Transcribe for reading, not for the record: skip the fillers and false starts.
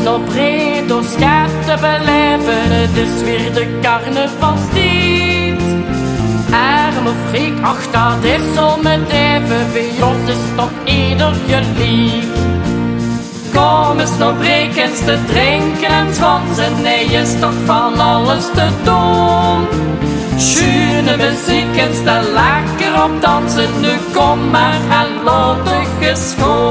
nog breed door schaat te beleven. Het is weer de carnavalstijd. Arme freak, ach dat is zo met even. Bij ons is toch ieder geliefd. Kom eens nog breken te drinken en schonsen. Nee, is toch van alles te doen. Schöne muziek en stel lekker op dansen. Nu kom maar en laat de geschoon.